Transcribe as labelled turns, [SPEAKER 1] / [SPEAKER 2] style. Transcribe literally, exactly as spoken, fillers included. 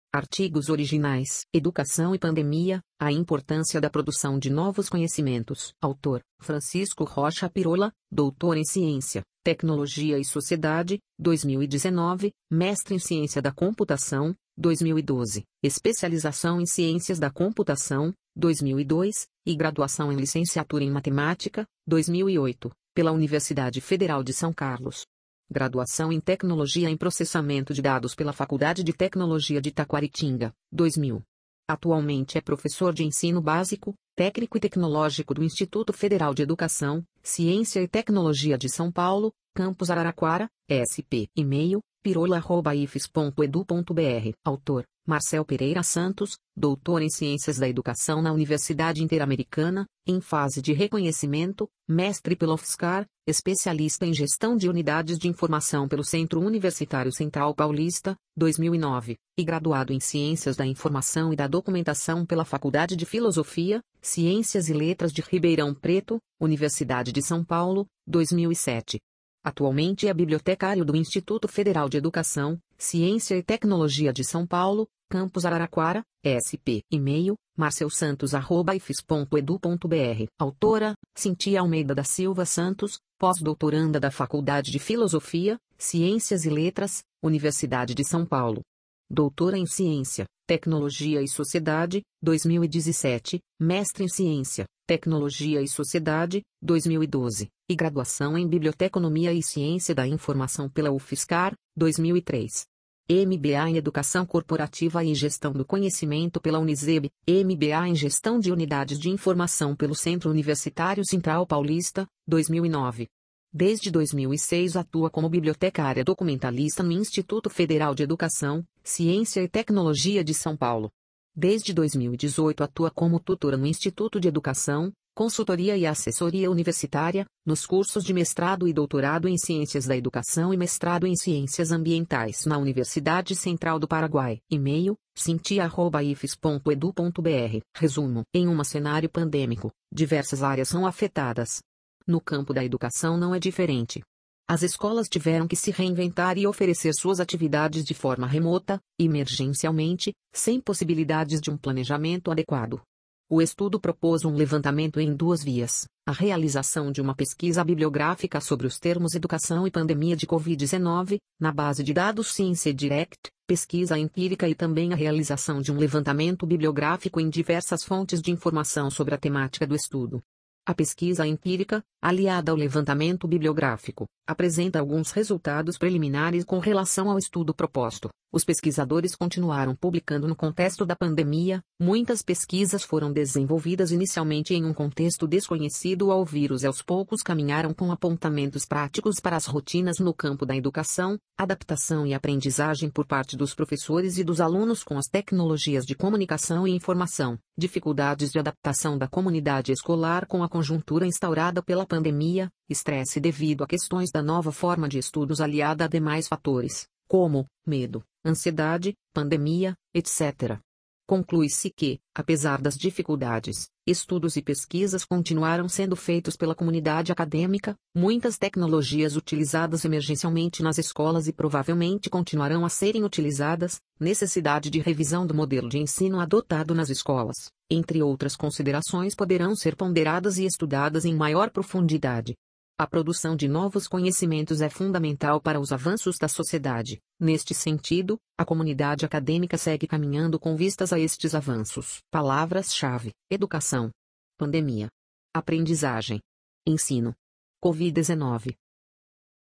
[SPEAKER 1] Artigos originais. Educação e pandemia, a importância da produção de novos conhecimentos. Autor, Francisco Rocha Pirola, doutor em Ciência, Tecnologia e Sociedade, dois mil e dezenove, mestre em Ciência da Computação, dois mil e doze, especialização em Ciências da Computação, dois mil e dois, e graduação em Licenciatura em Matemática, dois mil e oito, pela Universidade Federal de São Carlos. Graduação em Tecnologia em Processamento de Dados pela Faculdade de Tecnologia de Taquaritinga, dois mil. Atualmente é professor de ensino básico, técnico e tecnológico do Instituto Federal de Educação, Ciência e Tecnologia de São Paulo, Campus Araraquara, S P. E-mail, pirola arroba i f e s ponto edu ponto b r. Autor, Marcel Pereira Santos, doutor em Ciências da Educação na Universidade Interamericana, em fase de reconhecimento, mestre pela U F S C ar, especialista em Gestão de Unidades de Informação pelo Centro Universitário Central Paulista, dois mil e nove, e graduado em Ciências da Informação e da Documentação pela Faculdade de Filosofia, Ciências e Letras de Ribeirão Preto, Universidade de São Paulo, dois mil e sete. Atualmente é bibliotecário do Instituto Federal de Educação, Ciência e Tecnologia de São Paulo, Campus Araraquara, S P. E-mail, marcelsantos arroba i f e s ponto edu ponto b r. Autora, Cintia Almeida da Silva Santos, pós-doutoranda da Faculdade de Filosofia, Ciências e Letras, Universidade de São Paulo. Doutora em Ciência, Tecnologia e Sociedade, dois mil e dezessete, mestre em Ciência, Tecnologia e Sociedade, dois mil e doze, e graduação em Biblioteconomia e Ciência da Informação pela U F S C ar, dois mil e três. M B A em Educação Corporativa e Gestão do Conhecimento pela Uniseb, M B A em Gestão de Unidades de Informação pelo Centro Universitário Central Paulista, dois mil e nove. Desde dois mil e seis atua como bibliotecária documentalista no Instituto Federal de Educação, Ciência e Tecnologia de São Paulo. Desde dois mil e dezoito atua como tutora no Instituto de Educação, Consultoria e Assessoria Universitária, nos cursos de mestrado e doutorado em Ciências da Educação e mestrado em Ciências Ambientais na Universidade Central do Paraguai. E-mail, cintia arroba i f e s ponto edu ponto b r. Resumo: em um cenário pandêmico, diversas áreas são afetadas. No campo da educação não é diferente. As escolas tiveram que se reinventar e oferecer suas atividades de forma remota, emergencialmente, sem possibilidades de um planejamento adequado. O estudo propôs um levantamento em duas vias: a realização de uma pesquisa bibliográfica sobre os termos educação e pandemia de covid dezenove, na base de dados Ciência Direct, pesquisa empírica e também a realização de um levantamento bibliográfico em diversas fontes de informação sobre a temática do estudo. A pesquisa empírica, aliada ao levantamento bibliográfico, apresenta alguns resultados preliminares com relação ao estudo proposto. Os pesquisadores continuaram publicando no contexto da pandemia. Muitas pesquisas foram desenvolvidas inicialmente em um contexto desconhecido ao vírus e aos poucos caminharam com apontamentos práticos para as rotinas no campo da educação, adaptação e aprendizagem por parte dos professores e dos alunos com as tecnologias de comunicação e informação, dificuldades de adaptação da comunidade escolar com a conjuntura instaurada pela pandemia, estresse devido a questões da nova forma de estudos aliada a demais fatores, como medo, ansiedade, pandemia, etcétera. Conclui-se que, apesar das dificuldades, estudos e pesquisas continuaram sendo feitos pela comunidade acadêmica, muitas tecnologias utilizadas emergencialmente nas escolas e provavelmente continuarão a serem utilizadas, necessidade de revisão do modelo de ensino adotado nas escolas, entre outras considerações poderão ser ponderadas e estudadas em maior profundidade. A produção de novos conhecimentos é fundamental para os avanços da sociedade. Neste sentido, a comunidade acadêmica segue caminhando com vistas a estes avanços. Palavras-chave: educação, pandemia, aprendizagem, ensino, covid dezenove.